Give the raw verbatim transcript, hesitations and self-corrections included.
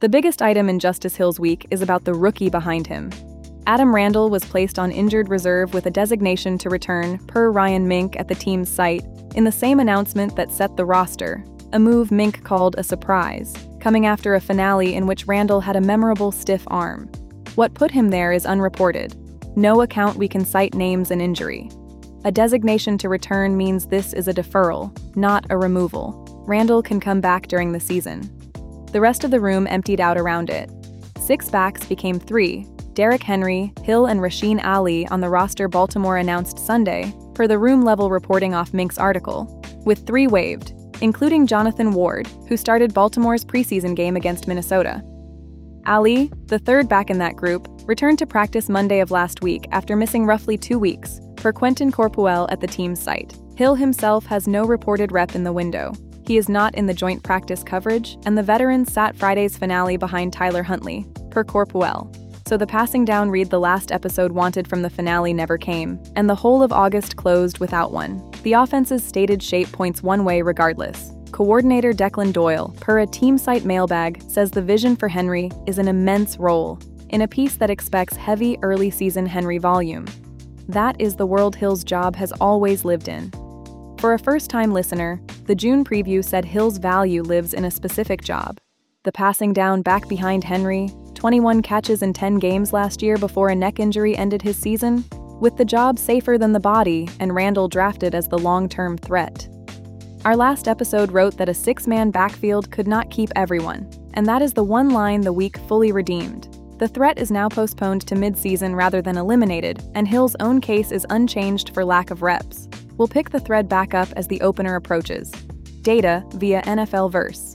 The biggest item in Justice Hill's week is about the rookie behind him. Adam Randall was placed on injured reserve with a designation to return, per Ryan Mink at the team's site, in the same announcement that set the roster, a move Mink called a surprise, coming after a finale in which Randall had a memorable stiff arm. What put him there is unreported. No account we can cite names and injury. A designation to return means this is a deferral, not a removal. Randall can come back during the season. The rest of the room emptied out around it. Six backs became three. Derrick Henry, Hill, and Rasheen Ali on the roster Baltimore announced Sunday, per the room-level reporting off Mink's article, with three waived, including Jonathan Ward, who started Baltimore's preseason game against Minnesota. Ali, the third back in that group, returned to practice Monday of last week after missing roughly two weeks, per Quentin Corpuel at the team's site. Hill himself has no reported rep in the window. He is not in the joint practice coverage, and the veteran sat Friday's finale behind Tyler Huntley, per Corpuel. So the passing down read the last episode wanted from the finale never came, and the whole of August closed without one. The offense's stated shape points one way regardless. Coordinator Declan Doyle, per a team site mailbag, says the vision for Henry is an immense role, in a piece that expects heavy early season Henry volume. That is the world Hill's job has always lived in. For a first-time listener, the June preview said Hill's value lives in a specific job. The passing down back behind Henry, twenty-one catches in ten games last year before a neck injury ended his season, with the job safer than the body and Randall drafted as the long-term threat. Our last episode wrote that a six-man backfield could not keep everyone, and that is the one line the week fully redeemed. The threat is now postponed to mid-season rather than eliminated, and Hill's own case is unchanged for lack of reps. We'll pick the thread back up as the opener approaches. Data via N F L Verse.